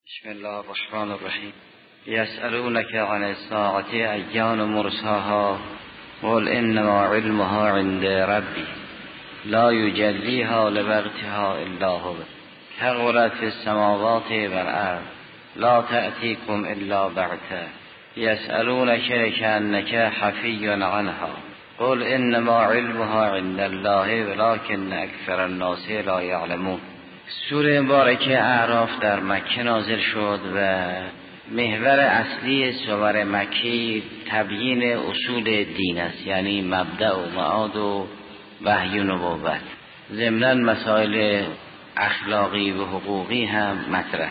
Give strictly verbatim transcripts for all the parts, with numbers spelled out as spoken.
بسم الله الرحمن الرحیم. یسألونک عن الساعة ایان مرساها قل انما علمها عند ربی لا یجلیها لوقتها الا هو ثقلت فی السماوات والارض لا تأتیکم الا بغته یسألونک کأنک حفی عنها قل انما علمها عند الله ولکن اکثر الناس لا یعلمون. سوره مبارکه اعراف در مکه نازل شد و محور اصلی سور مکی تبیین اصول دین است، یعنی مبدأ و معاد و وحی و نبوت. ضمناً مسائل اخلاقی و حقوقی هم مطرح.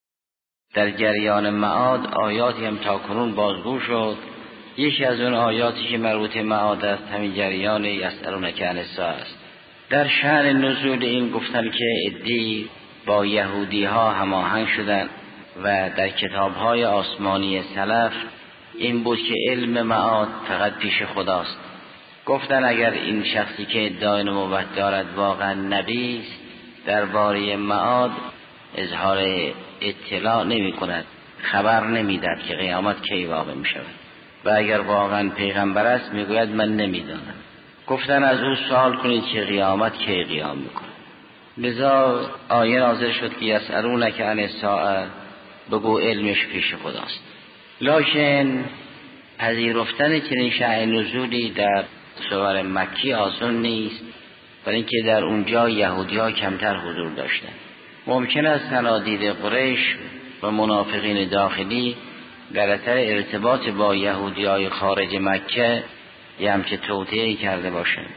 در جریان معاد آیاتی هم تاکنون بازگو شد. یکی از اون آیاتی که مربوط معاد است همین جریان یسألونک عن الساعة است. در شأن نزول این گفتن که عده‌ای با یهودی ها هماهنگ شدن و در کتاب های آسمانی سلف این بود که علم معاد فقط پیش خداست. گفتن اگر این شخصی که ادعای نبوت دارد واقعا نبی است، درباره معاد اظهار اطلاع نمی کند، خبر نمی دهد که قیامت کی واقع می شود، و اگر واقعا پیغمبر است می گوید من نمی دانم. گفتن از او سوال کنید که قیامت کی قیام میکنه. لذا آیه نازل شد که یسألونک عن الساعة، بگو علمش پیش خداست. لکن پذیرفتن چنین شأن نزولی در سور مکی آسان نیست، برای اینکه در اونجا یهودی ها کمتر حضور داشتن. ممکن است صنادید قریش و منافقین داخلی در اثر ارتباط با یهودی های خارج مکه یه همچه توطئه‌ای کرده باشند.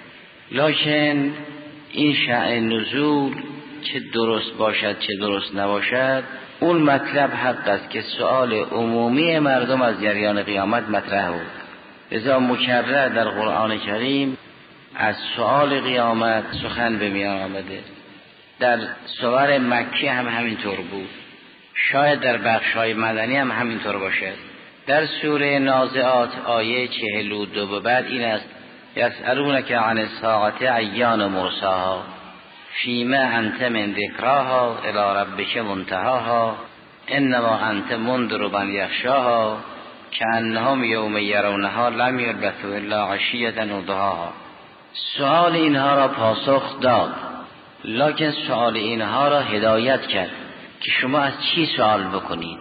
لکن این شأن نزول چه درست باشد چه درست نباشد، اون مطلب حق است که سؤال عمومی مردم از جریان قیامت مطرح بود. لذا مکرر در قرآن کریم از سؤال قیامت سخن به میان آمده. در سور مکی هم همینطور بود، شاید در بخش‌های مدنی هم همینطور باشد. در سوره نازعات آیه چهل و دو به بعد این است: یسألونک عن الساعة ایان مرساها فیما انت من ذکراها الی ربک منتهاها انما انت منذر من یخشاها کأنهم یوم یرونها لم یلبثوا الا عشیة و ضحاها. سؤال اینها را پاسخ داد، لکن سؤال اینها را هدایت کرد که شما از چی سوال بکنید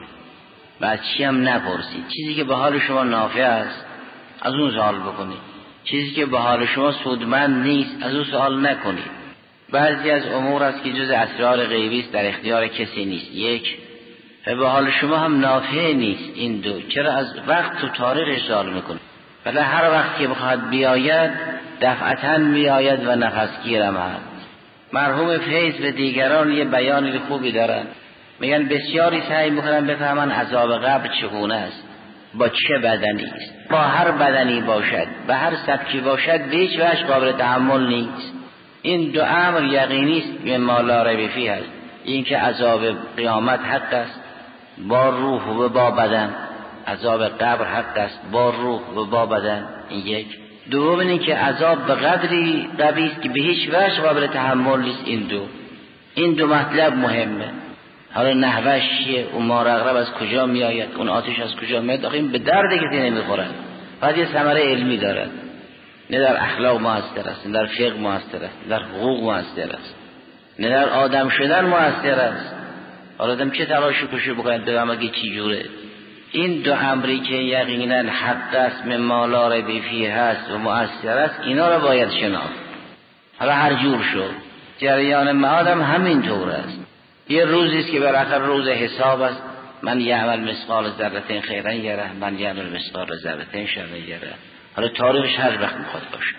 و از چی هم نپرسید. چیزی که به حال شما نافع است از اون سوال بکنید، چیزی که به حال شما سودمند نیست از اون سوال نکنید. بعضی از امور است که جز اسرار غیبی است، در اختیار کسی نیست، یک، و به حال شما هم نافع نیست. این دو، چرا از وقت و تاریخ سوال میکنید؟ ولی هر وقت که بخواد بیاید دفعتاً بیاید و نفسگیرم هست. مرحوم فیض به دیگران یه بیانی خوبی دارن، میگن بسیاری سعی میکنن بفهمن عذاب قبر چگونه است، با چه بدنی است. با هر بدنی باشد و هر سبکی باشد به هیچ وجه قابل تحمل نیست. این دو امر یقینی است، مما لا ریب فیه است. این که عذاب قیامت حق است با روح و با بدن، عذاب قبر حق است با روح و با بدن. این یک. دوم این که عذاب به قدری قوی است که به هیچ وجه قابل تحمل نیست. این دو این دو مطلب مهمه. حالا نحوش چیه؟ اون مار اغرب از کجا می آید؟ اون آتش از کجا می آید؟ آخه این به درد کسی نمیخورد، فقط یه ثمره علمی دارد. نه در اخلاق موثر است، نه در فقه موثر است، نه در حقوق موثر است، نه در آدم شدن موثر است. حالا آدم چه تلاشی کوشش بکنه بفهمه اگه چی جوره. این دو امری که یقینا حق است، مما لا ریب فیه هست و موثر است، اینا رو باید شناخت. حالا هر جور شد جریان معاد هم همین طور است. یه روزی است که بالاخره روز حساب است. من یعمل مثقال ذره خیرا یره، من یعمل مثقال ذره شرا یره. حالا تاریخش هر وقت میخواد باشه.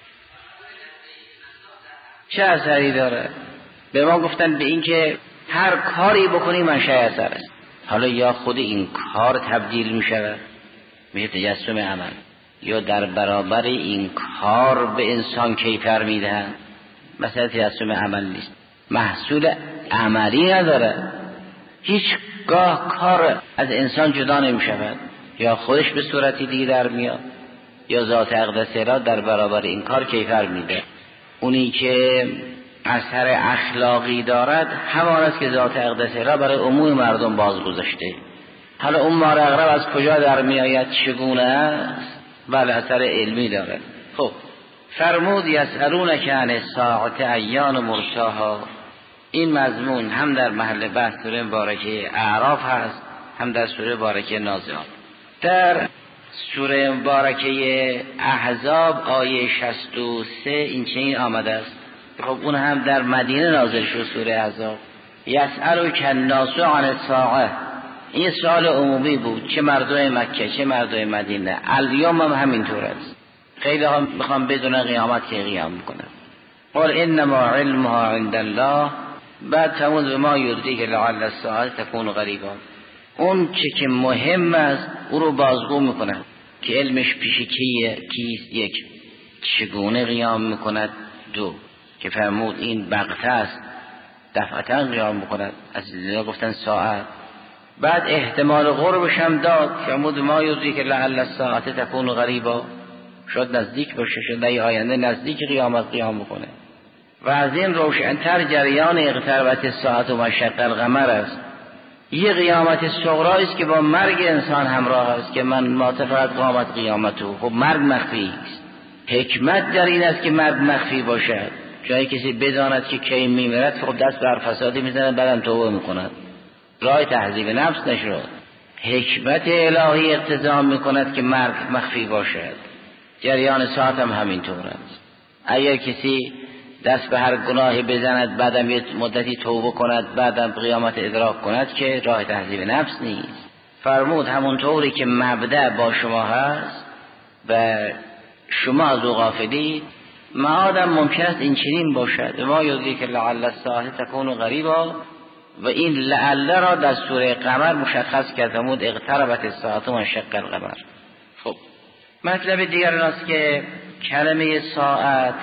چه اثری داره؟ به ما گفتن به این که هر کاری بکنی منشأ اثر است. حالا یا خود این کار تبدیل میشود میشه تجسم عمل، یا در برابر این کار به انسان کیفر میدهن. مثلا تجسم عمل نیست، محصول عملی نداره. هیچگاه کار از انسان جدا نمی شود، یا خودش به صورتی دیگه در میاد یا ذات اقدس را در برابر این کار کیفر میده. اونی که اثر اخلاقی دارد همان است که ذات اقدس را برای عموم مردم باز گذاشته. حالا اون مار اغرب از کجا در میآید، چگونه است؟ بله اثر علمی دارد. خب فرمود یسألونک عن الساعة ایان مرساها. این مضمون هم در محل بحث سوره مبارکه اعراف هست، هم در سوره مبارکه نازعات. در سوره مبارکه احزاب آیه شصت و سه این چنین آمده است. خب اون هم در مدینه نازل شد. سوره احزاب یسألک الناس عن الساعة، این سوال عمومی بود، چه مردم مکه چه مردم مدینه. الیوم هم همینطور است. خیلی ها میخوام بدون قیامت که قیام میکنن. قل انما علمها عند الله. بعد تموز به ما یدریک لعل الساعة تکون قریبا. اون چه که مهم است او رو بازگو میکنه که علمش پیش کیه، کیست؟ یک، چگونه قیام میکند؟ دو، که فرمود این بغته است دفعتا قیام میکند، از لذا گفتن ساعت. بعد احتمال قربش هم داد، فرمود ما یدریک لعل الساعة تکون قریبا، شاید نزدیک باشه، شاید ای آینده نزدیک قیامت قیام بکنه. و از این روشن‌تر جریان اقتربت ساعت و مشق القمر است. یه قیامت صغرا است که با مرگ انسان همراه است که من ما فقط قامت قیامتو. خب مرگ مخفی است. حکمت در این است که مرگ مخفی باشد. جایی کسی بداند که کی میمیرد خب دست بر فسادی میزند، بعدم توبه میکند، راه تهذیب نفس نشد. حکمت الهی اقتضا میکند که مرگ مخفی باشد. جریان ساعت هم همینطور است. اگر کسی دست به هر گناهی بزند بعدم یه مدتی توبه کند بعدم قیامت ادراک کند که راه تهذیب نفس نیست. فرمود همونطوری که مبدأ با شما هست و شما از او غافلید، معادم ممکن است این چنین باشد. ما یدریک لعل الساعة تکون قریبا، و این لعل را در سوره قمر مشخص کرد. فرمود اقتربت الساعة و انشق القمر. خب مطلب دیگر است که کلمه ساعت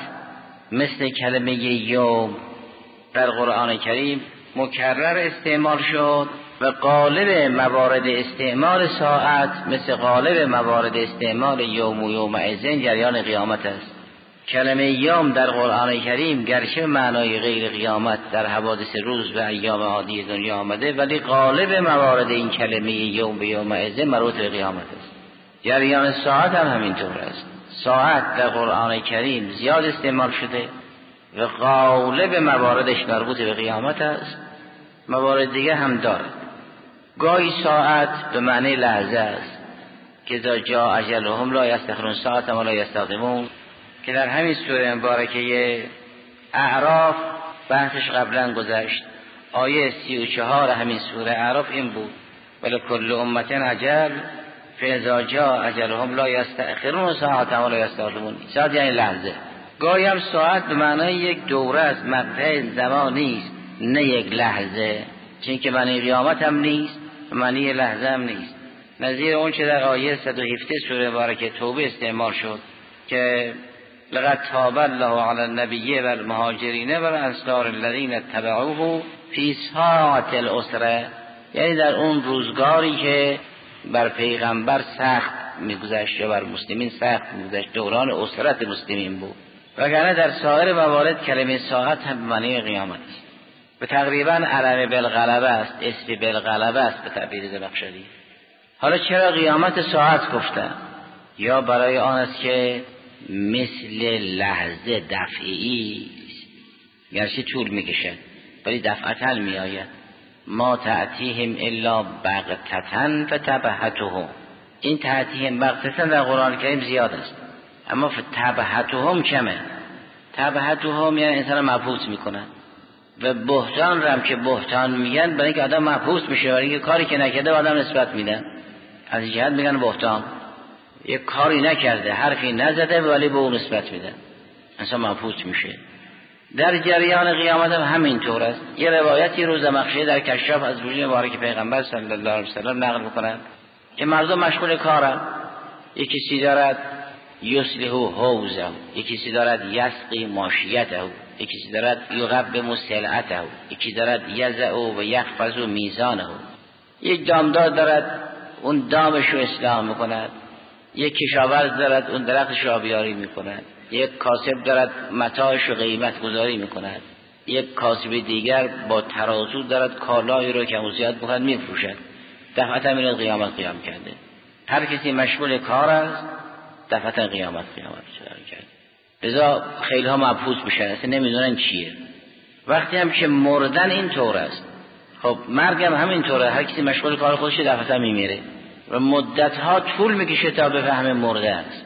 مثل کلمه یوم در قرآن کریم مکرر استعمال شد و غالب موارد استعمال ساعت مثل غالب موارد استعمال یوم و یومئذ جریان قیامت است. کلمه یوم در قرآن کریم گرچه معنای غیر قیامت در حوادث روز و ایام عادی دنیا آمده، ولی غالب موارد این کلمه یوم و یومئذ مربوط به قیامت است. جریان ساعت هم همینطور است. ساعت در قرآن کریم زیاد استعمال شده و غالب مواردش مربوط به قیامت است. موارد دیگه هم دارد. گاهی ساعت به معنی لحظه است که اذا جاء اجلهم لا یستأخرون ساعة ولا یستقدمون، که در همین سوره مبارکه اعراف بحثش قبلا گذشت. آیه سی و چهار همین سوره اعراف این بود ولکل امة اجل فاذا جاء اجلهم لا یستأخرون ساعة ولا یستقدمون. ساعت یعنی لحظه. گاهی هم ساعت به معنی یک دوره است، مقطع زمانی است، نه یک لحظه، چون که معنی قیامت هم نیست، معنی لحظه هم نیست. نظیر اون چه در آیه صد و هفده سوره مبارکه توبه استعمال شد که لقد تاب الله علی النبی و المهاجرین و الانصار الذین اتبعوه فی ساعة العسره، یعنی در اون روزگاری که بر پیغمبر سخت میگذشت یا بر مسلمین سخت میگذشت، دوران اسرت مسلمین بود. وگرنه در سایر موارد کلمه ساعت هم به معنی قیامت است و تقریبا علم بالغلبه است، اسم بالغلبه است به تعبیر زمخشری. حالا چرا قیامت ساعت گفتن؟ یا برای آن است که مثل لحظه دفعی است، گرچه طول میکشد ولی دفعتا میآید. ما تأتیهم الا بغتة فتبهتهم. این تأتیهم بغتة در قرآن کریم زیاد است، اما فتبهتهم کمه. تبهتهم یعنی انسان مبهوت میکنن، و بهتان رم که بهتان میگن برای اینکه آدم مبهوت میشه، برای اینکه کاری که نکرده آدم نسبت میدن، از این جهت میگن بهتان. یک کاری نکرده، حرفی نزده ولی به اون نسبت میدن، انسان مبهوت میشه. در جریان قیامت هم همینطور است. یه روایتی رو زمخشری در کشاف از وجود مبارک پیغمبر صلی الله علیه وسلم نقل میکنن که مردم مشغول کارن، یکی سی دارد یصلح حوضه، یکی سی دارد یسقی ماشیته، یکی سی دارد یقبم سلعته، یکی دارد یضع و یخفض میزانه. یک دامدار دارد اون دامش رو اصلاح میکند، یک کشاورز دارد اون درختش رو آبیاری میکند، یک کاسب دارد متاعش رو قیمت گذاری میکند. یک کاسب دیگر با ترازو دارد کالایی رو که او زیاد بخواد میفروشد، دفعتا میره قیامت قیام کرده. هر کسی مشغول کار است دفعتا قیامت قیامت کرده. لذا خیلی ها مبهوت میشن، اصلا نمیدونن چیه. وقتی هم که مردن این طور است، خب مرگ هم همین طوره، هر کسی مشغول کار خودشه دفعتا میمیره و مدت ها طول میکشه تا بفهمه مرده است.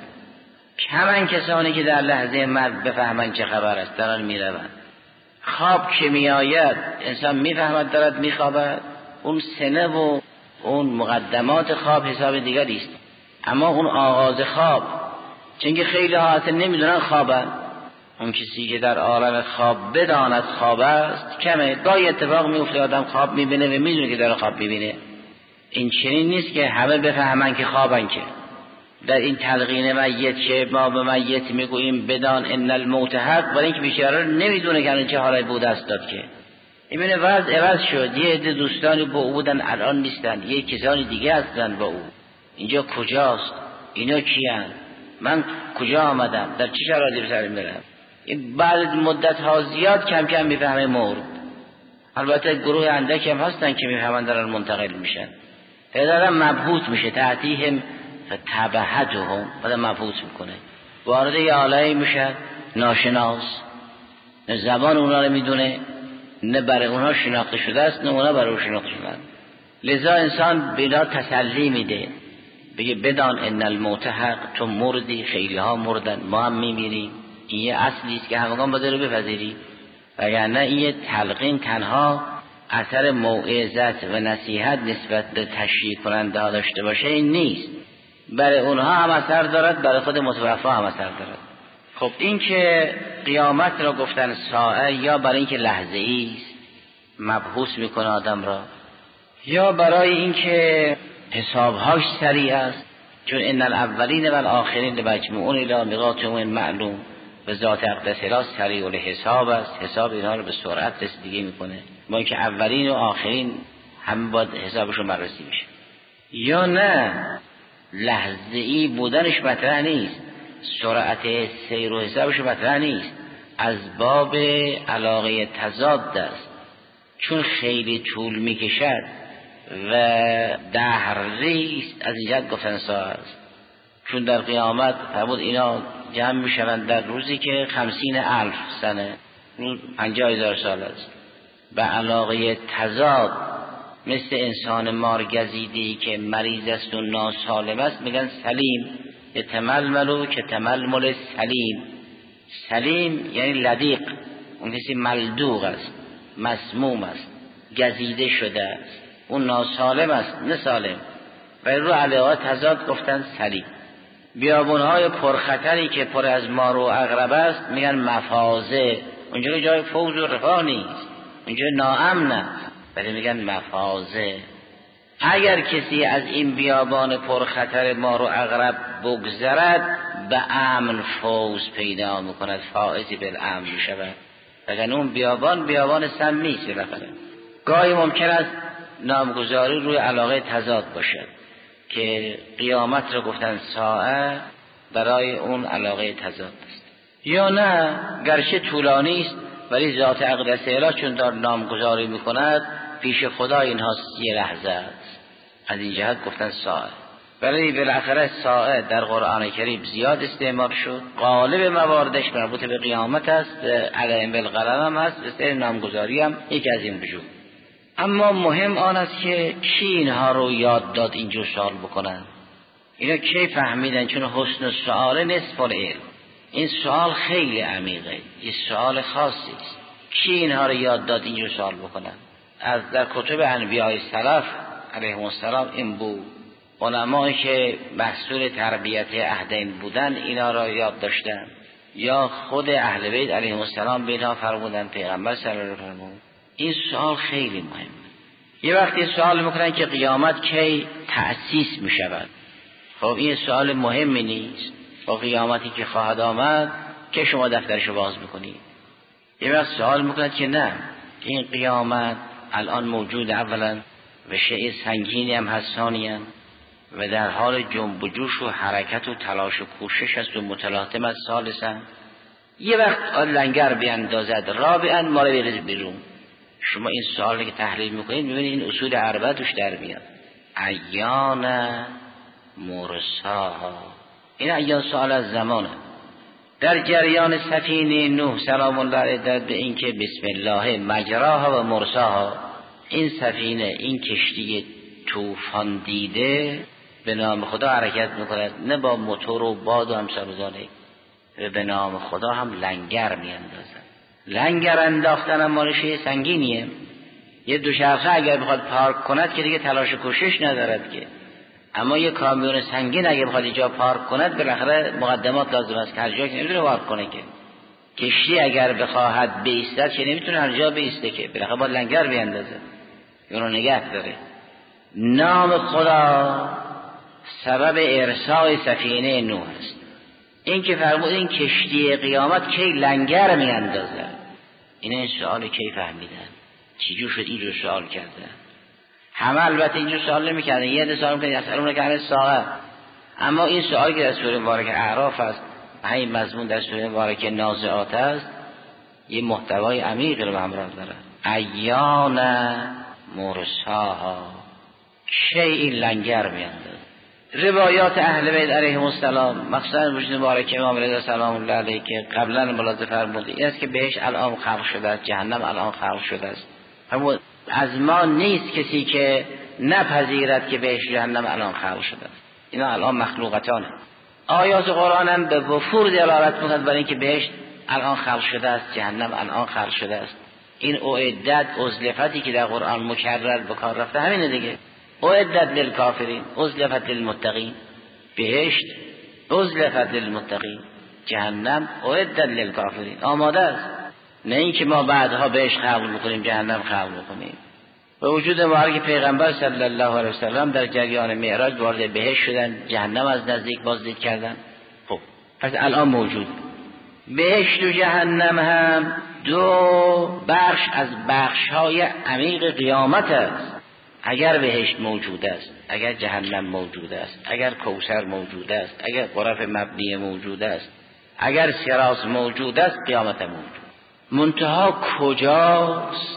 کمن کسانی که در لحظه مرگ بفهمن چه خبر است، دارن میروند. خواب که میآید انسان میفهمد دارد میخوابد، اون سنه و اون مقدمات خواب حساب دیگری است. اما اون آغاز خواب، چون خیلی ها اصلا نمیدونن خوابن. اون کسی که در عالم خواب بداند خواب است کمه. گاهی اتفاق میفته آدم خواب میبینه و میدونه که داره خواب میبینه. این چنین نیست که همه بفهمن که خوابن. که در این تلقین میت که ما به میت میگوییم بدان ان الموت حق، برای اینکه بیچاره نمیدونه که چه حالی بوده است داد که میبینه وضع عوض شد. یه عده دوستانی با او بودن الان نیستن، یه کسانی دیگه هستن با او. اینجا کجاست؟ اینا کیان؟ من کجا آمدم؟ در چه شرایطی به سر میرم؟ این بعد مدت ها زیاد کم کم میفهمه مرد. البته گروه اندک هم هستن که میفهمن دارن منتقل میشن. هزارم مبهوت میشه، تحتیهم فتبهتهم، بعد مبهوت میکنه، وارد یه عالمی میشه ناشناس، نه زبان اونا رو میدونه، نه برای اونها شناخته شده است، نه اونا برای او شناخته شدن. لذا انسان بینا تسلی میده، بگه بدان ان الموت حق، تو مردی، خیلی ها مردن، ما هم میمیریم. این یه اصلی است که همگان باید رو بپذیریم. وگرنه این یه تلقین تنها اثر موعظت و نصیحت نسبت به تشریح کننده ها داشته باشه این نیست، برای اونها هم اثر دارد، برای خود متوفا هم اثر دارد. خب این که قیامت را گفتن ساعه، یا برای اینکه لحظه ای است مبحوث میکنه آدم را، یا برای اینکه حسابهاش سریع است، چون ان الاولین و الاخرین لمجموعون الی میقات یوم معلوم، به ذات اقدس اله سریع الحساب است. حساب اینها رو به سرعت رسیدگی میکنه، با اینکه اولین و آخرین هم باید حسابشون بررسی میشه. یا نه لحظه ای بودنش مطرح نیست، سرعت سیر و حسابش مطرح نیست، از باب علاقه تضاد است، چون خیلی طول میکشد و دهری است. از اینجا گفتن ساعه است، چون در قیامت فرمود اینا جمع میشوند در روزی که خمسین الف سنه، روز پنجاه هزار سال است. به علاقه تضاد، مثل انسان مارگزیدی که مریض است و ناسالم است میگن سلیم، یتململو که تململ سلیم. سلیم یعنی لدیق، اون کسی ملدوغ است، مسموم است، گزیده شده است. اون ناسالم است نه سالم. و رو علاقه تضاد گفتن سلیم. بیابونهای پرخطری که پر از مار و عقرب است میگن مفازه، اونجا جای فوز و رفاه نیست، اونجا ناامن است، ولی میگن مفازه. اگر کسی از این بیابان پرخطر مار و عقرب بگذرد به امن فوز پیدا میکند، فائزی بالامن میشود. وگرنه اون بیابان بیابان سمی است. بالاخره گاهی ممکن است نامگذاری روی علاقه تضاد باشد که قیامت رو گفتن ساعه، برای اون علاقه تضاد است. یا نه گرچه طولانی است ولی ذات اقدس اله چون دار نامگذاری میکند پیش خدا اینها یه لحظه است. از این جهت گفتن ساعه. ولی بالاخره ساعه در قرآن کریم زیاد استعمال شد، غالب مواردش مربوط به قیامت است، علیهم بالقلم هم هست، مثل نامگذاری هم یکی از این وجوه. اما مهم آن است که کی اینها رو یاد داد اینجور سوال بکنن، اینا کی فهمیدن؟ چون حسن سؤال نصف العلم. این سوال خیلی عمیقه، این سوال خاصی است. کی اینها رو یاد داد اینجور سوال بکنن؟ از در کتب انبیاء سلف علیهم السلام این بود. علمایی که مسئول تربیت عهدین بودن اینا را یاد داشتن، یا خود اهل بیت علیهم السلام به اینها فرمودن، پیغمبر صلی الله علیه و سلم. این سوال خیلی مهمه. یه وقتی سوال میکنن که قیامت کی تأسیس میشود، خب این سوال مهمی نیست. با قیامتی که خواهد آمد که شما دفترشو باز میکنید. یه وقت سوال میکنن که نه، این قیامت الان موجود، اولا و شیء سنگینی هم هستانی هم و در حال جنب و جوش و حرکت و تلاش و کوشش است و متلاطم از ثالثا. یه وقت لنگر بیندازد رابعا ما رو بریز بیرون. شما این سوالی که تحلیل میکنید میبینید این اصول اربعه توش در میاد. ایان مرساها، این ایان سوال از زمانه. در جریان سفینه نوح سلام الله علیه به این که بسم الله مجراها و مرساها، این سفینه این کشتی طوفان دیده به نام خدا حرکت میکند، نه با موتور و باد و همسر و به نام خدا هم لنگر میاندازد. لنگر انداختن هم مالشه سنگینیه. یه دوچرخه اگر بخواد پارک کند که دیگه تلاش و کوشش ندارد که، اما یه کامیون سنگین اگه بخواد اینجا پارک کند بالاخره مقدمات لازم است که هر جا که نمیتونه پارک کنه که. کشتی اگر بخواهد بایستد که نمیتونه هر جا بایسته که، بالاخره با لنگر بیاندازه، اونو نگه داره. نام خدا سبب ارسال سفینه نوح است. این که فرمود این کشتی قیامت کی لنگر میاندازه، این این سوال کی فهمیدن؟ چجور شد اینجور سوال کردن؟ همه البته اینجور سوال نمی‌کردن، یه ده سوال می‌کردن یسألونک عن الساعة، اما این سوالی که در سوره مبارکه اعراف است، همین مضمون در سوره مبارکه نازعات است، یه محتوای عمیق رو همراه داره. ایان مرساها، کی این لنگر میاندازه. روایات اهل بیت علیهم السلام مخصوصا وجود مبارک امام رضا سلام الله علیه که قبلا ملاحظه فرموده این است که بهش الان خلق شده است، جهنم الان خلق شده است. اما از ما نیست کسی که نپذیرد که بهش جهنم الان خلق شده است. اینا الان مخلوقاتانه. آیات قرآن هم به وفور دلالت می‌کند برای اینکه بهش الان خلق شده است، جهنم الان خلق شده است. این اعدت ازلفتی که در قرآن مکرر به کار رفته همینه دیگه. اعدت للکافرین ازلفت للمتقین، بهشت ازلفت للمتقین، جهنم اعدت للکافرین، آماده است. نه اینکه ما بعدها بهش خلق میکنیم جهنم خلق میکنیم. به وجود مبارک پیغمبر صلی الله علیه وسلم در جریان معراج وارد بهشت شدن، جهنم از نزدیک بازدید کردن. خب پس الان موجود. بهشت و جهنم هم دو بخش از بخش‌های عمیق قیامت است. اگر بهشت موجود است، اگر جهنم موجود است، اگر کوثر موجود است، اگر غرف مبنی موجود است، اگر صراط موجود است، قیامت موجود. منتها کجاست؟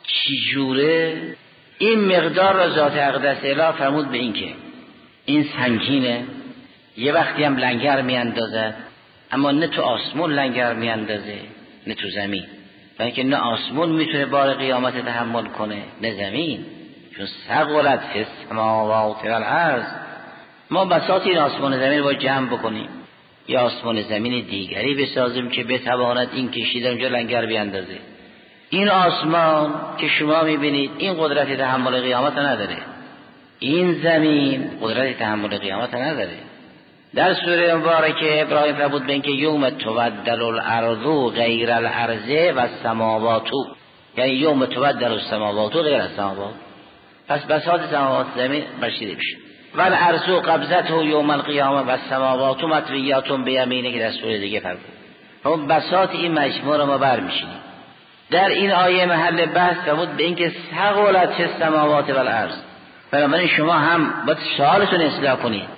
چجوره؟ این مقدار را ذات اقدس الهی فرمود به این که این سنگینه، یه وقتی هم لنگر میاندازه، اما نه تو آسمون لنگر میاندازه نه تو زمین، برای اینکه نه آسمون میتونه بار قیامت تحمل کنه نه زمین، چون ثقلت فی السماوات والارض. ما بساط این آسمان زمین رو جمع بکنیم یا آسمان زمین دیگری بسازیم که بتواند این کشتی در اونجا لنگر بیاندازه. این آسمان که شما میبینید این قدرت تحمل قیامت نداره، این زمین قدرت تحمل قیامت نداره. در سوره مبارکه ابراهیم فرمود به اینکه یوم تبدل الارض غیر الارض و السماوات، یعنی یوم تبدل السماوات غیر السماوات، پس بساط سماوات زمین برشیده میشه. و الارض قبضته یوم القیامه و السماوات مطویات بیمینه که در سوره دیگه فرمود. هم بساط این مجموعه رو ما برمیشینیم. در این آیه محل بحث فرمود به اینکه ثقلت فی السماوات والارض. بنابراین شما هم باید سوالتون اصلاح کنید،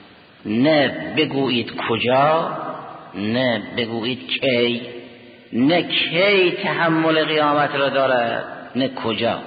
نه بگویید کجا، نه بگویید کی، نه کی تحمل قیامت را داره، نه کجا.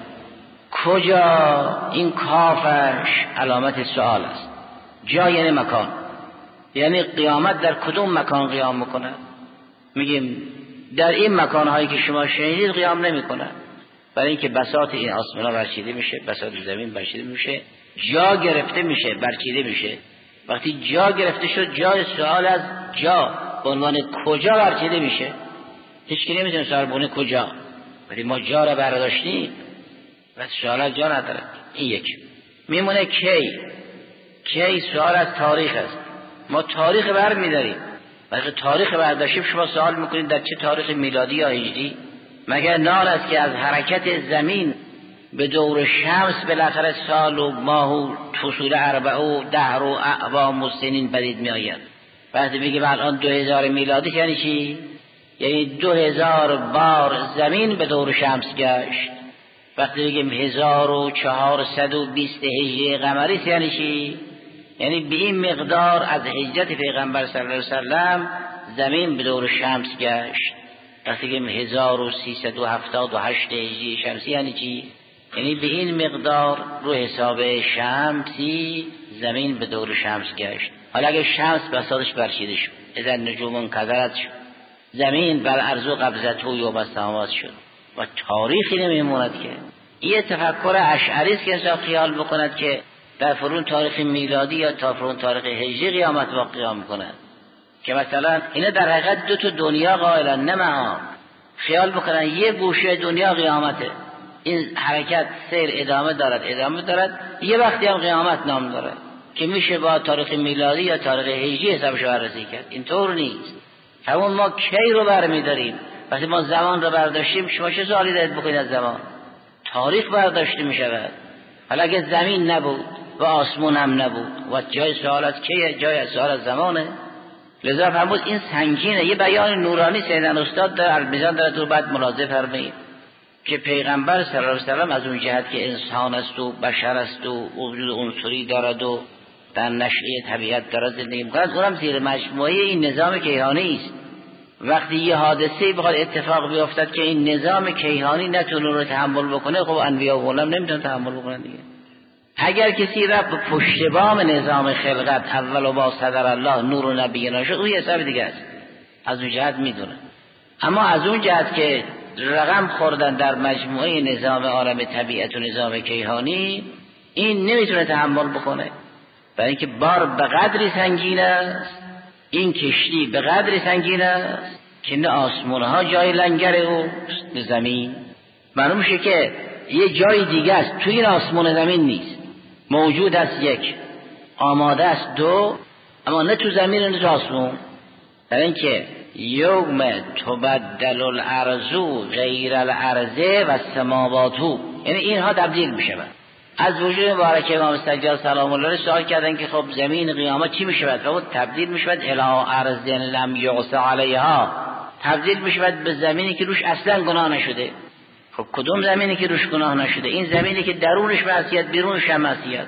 کجا این کافش علامت سوال است. جا یعنی مکان، یعنی قیامت در کدوم مکان قیام میکنه؟ میگیم در این مکانهایی که شما شنیدید قیام نمیکنه، برای اینکه بساط این آسمان ها برچیده میشه، بساط زمین برچیده میشه، جا گرفته میشه، برچیده میشه. وقتی جا گرفته شد جای سوال از جا به عنوان کجا برچیده میشه. هیچ کی نمیتونه سوال بونه کجا، ولی ما جا را برداشتیم و سوال از جا نداره. این یک. میمونه کی. کی سوال از تاریخ است، ما تاریخ بر میداریم، وقتی تاریخ برداشتیم شما سوال میکنید در چه تاریخ میلادی یا هجری؟ مگر نال است که از حرکت زمین به دور شمس بالاخره سال و ماه و فصول اربعه و دهر و اعوام و سنین پدید می آید. وقتی بگیم الان دو هزار میلادی یعنی چی؟ یعنی دو هزار بار زمین به دور شمس گشت. وقتی بگیم هزار و چهارصد و بیست هجری قمری یعنی چی؟ یعنی به این مقدار از هجرت پیغمبر صلی الله علیه وسلم زمین به دور شمس گشت. وقتی که هزار و سیصد و هفتاد و هشت هجری شمسی یعنی چی؟ یعنی به این مقدار رو حساب شمسی زمین به دور شمس گشت. حالا اگه شمس بساطش برچیده شد، اذا نجوم انکدرت شد، زمین بر ارض و قبضته و یوم السماوات شد و تاریخی نمیموند که یه تفکر اشعری است که انسان خیال بکند که در فرون تاریخ میلادی یا تا فرون تاریخ هجری قیامت واقع میکند، که مثلا اینا در حقیقت دو تا دنیا قائلن، نه ما خیال بکنن یه گوشه دنیا قیامته، این حرکت سیر ادامه دارد ادامه دارد یه وقتی هم قیامت نام داره که میشه با تاریخ میلادی یا تاریخ هجری حسابش بررسی کرد. اینطور نیست. همون ما کی رو برمی‌داریم؟ وقتی ما زمان رو برداشتیم، شما چه سوالی دارید بکنید از زمان؟ تاریخ برداشته میشود. حالا اگه زمین نبود و آسمون هم نبود و جای سوال از کیه؟ جای سوال از زمانه. لذا فرمود این سنگینه. یه بیان نورانی سیدن استاد در المیزان داره تو بعد ملاحظه فرمایید که پیغمبر صلی الله علیه و سلم از اون جهت که انسان است و بشر است و وجود عنصری دارد و در نشأه طبیعت دارد زندگی می‌کند، اونم زیر مجموعه این نظام کیهانی است. وقتی یه حادثه‌ای بخواد اتفاق بیفتد که این نظام کیهانی نتونه رو تحمل بکنه، خب انبیا و علما نمیتونن تحمل بکنن دیگه. اگر کسی رفت به پشت بام نظام خلقت اول و با صدر الله نور و نبینا شد، اون یه حساب دیگه است، از اون جهت میدونه. اما از اون جهت که رقم خوردن در مجموعه نظام عالم طبیعت و نظام کیهانی، این نمیتونه تحمل بکنه، برای اینکه بار به قدری سنگین است، این کشتی به قدری سنگین است که نه آسمان ها جای لنگر اوست نه زمین. معلوم میشه که یه جای دیگه است، توی این آسمان زمین نیست، موجود است یک، آماده است دو، اما نه تو زمین نه تو آسمان. برای اینکه یوم تبدل الارض غیر الارض و السماوات، یعنی اینها تبدیل میشه. از وجود مبارک امام سجاد سلام الله علیه سوال کردن که خب زمین قیامت چی میشه؟ و تبدیل میشه الی ارض لم یعص علیها، تبدیل میشه به زمینی که روش اصلا گناه نشده. خب کدوم زمینی که روش گناه نشده؟ این زمینی که درونش معصیت بیرونش هم معصیت.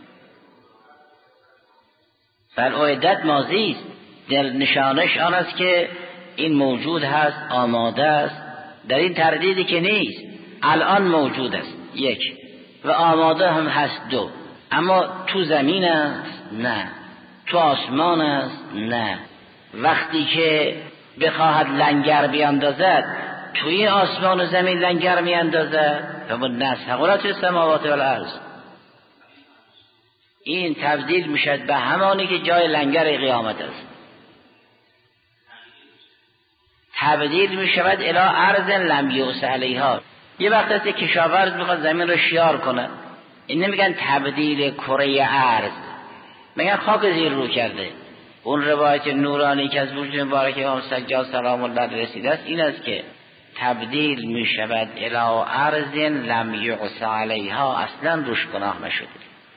بل اعدت ماضی است، در نشانش آن است که این موجود هست، آماده است، در این تردیدی که نیست، الان موجود است یک و آماده هم هست دو. اما تو زمین است؟ نه. تو آسمان است؟ نه. وقتی که بخواهد لنگر بیاندازد توی آسمان و زمین لنگر میاندازد، فمن نسقلت السماوات والارض. این تبدیل میشد به همانی که جای لنگر قیامت است، تبدیل میشود الی ارض لم یعص علیها. یه وقت است که کشاورز میخواد زمین رو شیار کنه، این نمیگن تبدیل کره ارض، میگن خاک زیر رو کرده. اون روایت نورانی که از وجود مبارک امام سجاد سلام الله علیه رسیده است این است که تبدیل میشود الی ارض لم یعص علیها، اصلا روش گناه نشده.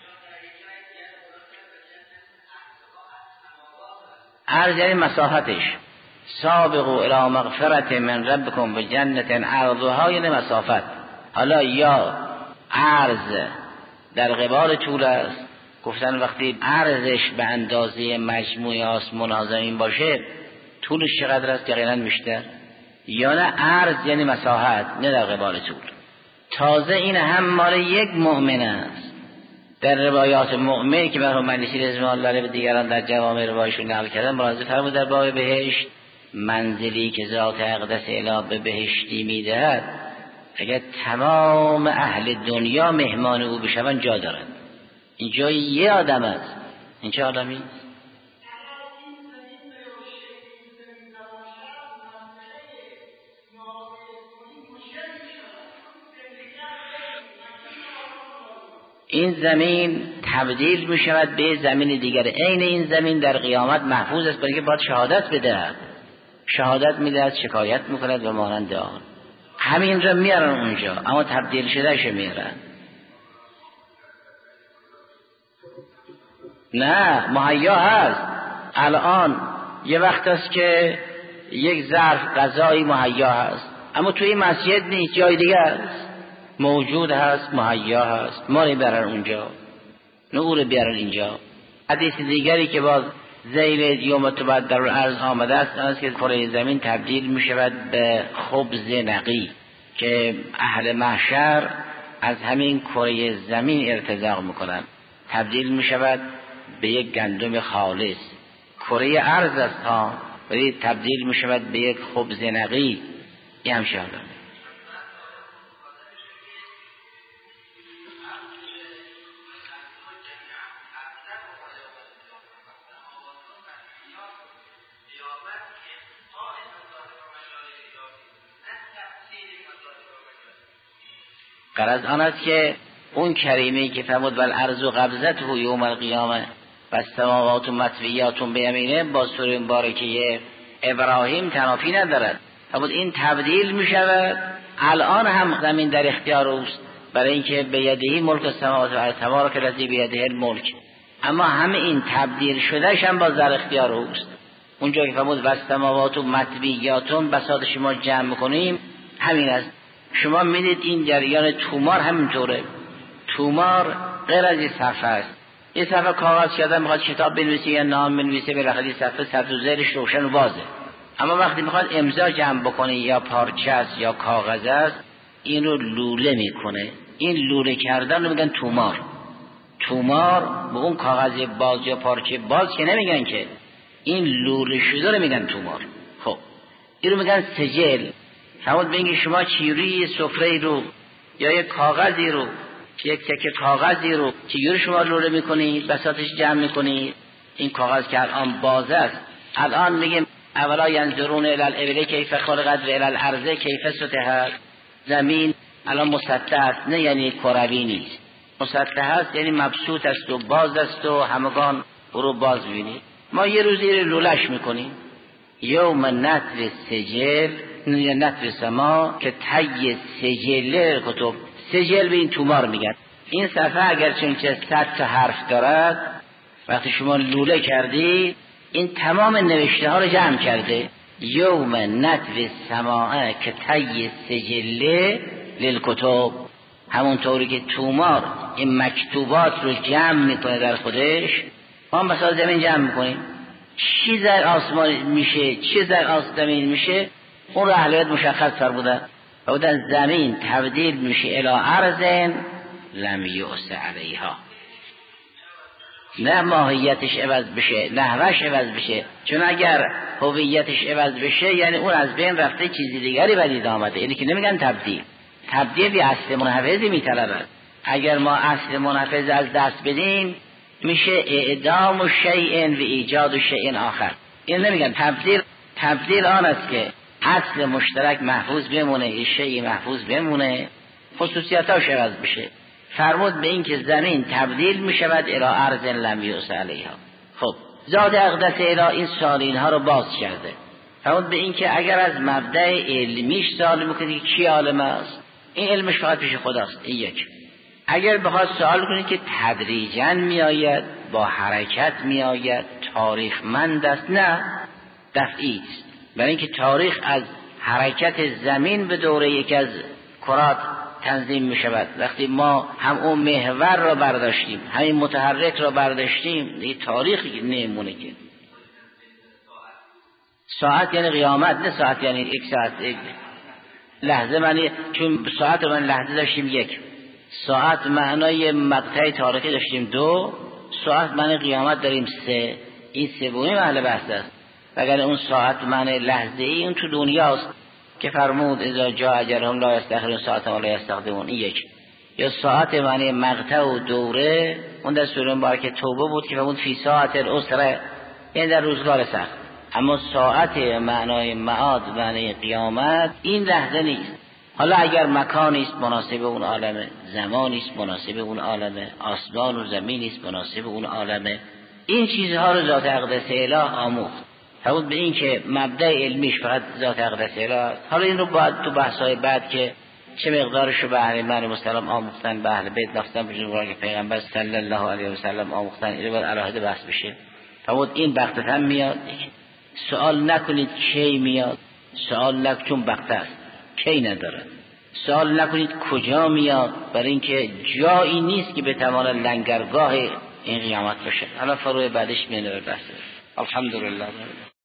ارض یعنی مساحتش. سابقوا الی مغفرت من ربکم بجنت عرضها، یعنی مسافت. حالا یا عرض در قبال طول است، گفتن وقتی عرضش به اندازه مجموع آسمان ها زمین باشه طولش چقدر است؟ یقینا بیشتر. یا نه عرض یعنی مساحت، نه در قبال طول. تازه این هم مال یک مؤمن است. در روایات مؤمن که مرحوم مجلسی رضوان الله علیه و دیگران در جوامع روایشون نقل کردن، ملاحظه فرمود در باب بهشت منزلی که ذات اقدس اله به بهشتی میدهد، اگر تمام اهل دنیا مهمان او بشون جا دارند. این جای یه آدم است. این چه آدمی است؟ این زمین تبدیل می شود به زمین دیگر. عین این زمین در قیامت محفوظ است، برای که باید شهادت بدهد. شهادت میدهد، شکایت میکند و مانند آن. همین را میارن اونجا، اما تبدیل شدهش میارن. نه، مهیا هست. الان یه وقت است که یک ظرف غذایی مهیا هست، اما توی مسجد نیست، جای دیگه است. موجود هست، مهیا هست، ما رو بیارن اونجا، نه او رو بیارن اینجا. حدیث دیگری که باز ذیل یوم تبدل الارض آمده است، آن است که کره زمین تبدیل می شود به خبز نقی که اهل محشر از همین کره زمین ارتزاق میکنند، تبدیل می شود به یک گندم خالص. کره ارض است ها، ولی تبدیل می شود به یک خبز نقی. این هم شاید غرض آن است که اون کریمی که فرمود والارض قبضته یوم القیامه و السماوات مطویات بیمینه، با سوره مبارکه ابراهیم تنافی ندارد. فرمود این تبدیل می شود، الان هم زمین در اختیار اوست، برای اینکه به یدهی ملک السماوات و الارض تبارک الذی بیده الملک، اما همه این تبدیل شدهش هم با در اختیار اوست. اونجا که فرمود والسماوات مطویات، بساط شما جمع میکنیم همین است. شما میدید این جریان تومار همینطوره. تومار غیر از این صفحه است. یه صفحه کاغذ که آدم میخواد کتاب بنویسه یا نام بنویسه، بالاخره صفحه صفحه زیرش روشن و بازه. اما وقتی میخواد امضا جمع بکنه یا پارچه است یا کاغذ است، این رو لوله میکنه. این لوله کردن رو میگن تومار. تومار به اون کاغذ باز یا پارچه باز که نمیگن که، این لوله شده رو میگن تومار. خب این رو میگن سجل. فرمود بگید شما چیوری سفره رو یا یک کاغذی رو، یک تکه کاغذی رو چیوری شما لوله میکنید، بساطش جمع میکنید. این کاغذ که الان باز است، الان میگیم اولا ینظرون الی الابل کیف خلقت و الی الارض کیف سطحت. زمین الان مسطح است، نه یعنی کروی نیست، مسطح است یعنی مبسوط است و باز است و همگان رو باز ببینید. ما یه روزی رو لولش میکنیم، یوم نطوی سجل یا نطوی سما که تی سجل کتب. سجل به این تومار میگن. این صفحه اگر چونچه صد تا حرف دارد، وقتی شما لوله کردی این تمام نوشته ها رو جمع کرده. یوم نطوی سما که تی سجل للکتب، همون طوری که تومار این مکتوبات رو جمع میکنه در خودش، ما مثلا زمین جمع میکنیم، چی در آسمان میشه چی در آسمان میشه، اون رو اهل بیت مشخص فرمودن. بودن زمین تبدیل میشه الی ارض لم یؤس علیها، نه ماهیتش عوض بشه، نحوش عوض بشه، چون اگر هویتش عوض بشه یعنی اون از بین رفته چیزی دیگری بدید آمده. اینی که نمیگن تبدیل. تبدیل یه اصل منحفظی میطلبد. اگر ما اصل منحفظ از دست بدیم میشه اعدام شیء و ایجاد شیء آخر. این نمیگن تبدیل. تبدیل آن است که اصل مشترک محفوظ بمونه، شیء محفوظ بمونه، خصوصیتاش عوض بشه. فرمود به این که زمین تبدیل می شود الی ارض لم یؤس علیها. خب ذات اقدس الی این سالین ها رو باز کرده. فرمود به این که اگر از مبدأ علمیش سوال میکنید که کی عالم است، این علمش فقط پیش خداست. این یک. اگر بخواد سوال کنید که تدریجاً می آید، با حرکت می آید، تاریخمند است، نه، دفعی است. برای اینکه تاریخ از حرکت زمین به دوره یک از کرات تنظیم می شود. وقتی ما هم اون محور را برداشتیم، همین متحرک را برداشتیم، این تاریخ نمونه که ساعت یعنی قیامت، نه ساعت یعنی یک ساعت یک لحظه. معنی چون ساعت من لحظه داشتیم یک، ساعت معنای مقطع تاریخی داشتیم دو، ساعت معنی قیامت داریم سه. این سومی محل بحث است. اگر اون ساعت معنی لحظه ای اون تو دنیاست که فرمود اذا جاء اجلهم لا یستأخرون ساعة ولا یستقدمون. این یک. یا ساعت معنی مقطع و دوره، اون در سوره مبارکه توبه بود که فرمود فی ساعت العسره، یعنی در روزگار سخت. اما ساعت معنای معاد معنی قیامت این لحظه نیست. حالا اگر مکانی است مناسب اون عالمه، زمانی است مناسب اون عالمه، آسمان و زمینی است مناسب اون عالمه، این چیزها رو ذات اقدس اله آموخت. فرمود به این که مبدأ علمیش فقط ذات اقدس اله. حالا این رو باید تو بحث‌های بعد که چه مقدارش رو به اهل ایمان مسلم آموختن، به اهل بیت نفتن، به جنوبی که پیغمبر صلی الله علیه و سلم آموختن، این رو باید علاهده بحث بشه. فرمود این بغتة میاد، سوال نکنید کی میاد، سوال نکنید چون بغتة است، کی نداره. سوال نکنید کجا میاد، برای اینکه جایی نیست که به تمام لنگرگاه این قیامت باشه. حالا فروع بعدش میاد بحث. الحمدلله.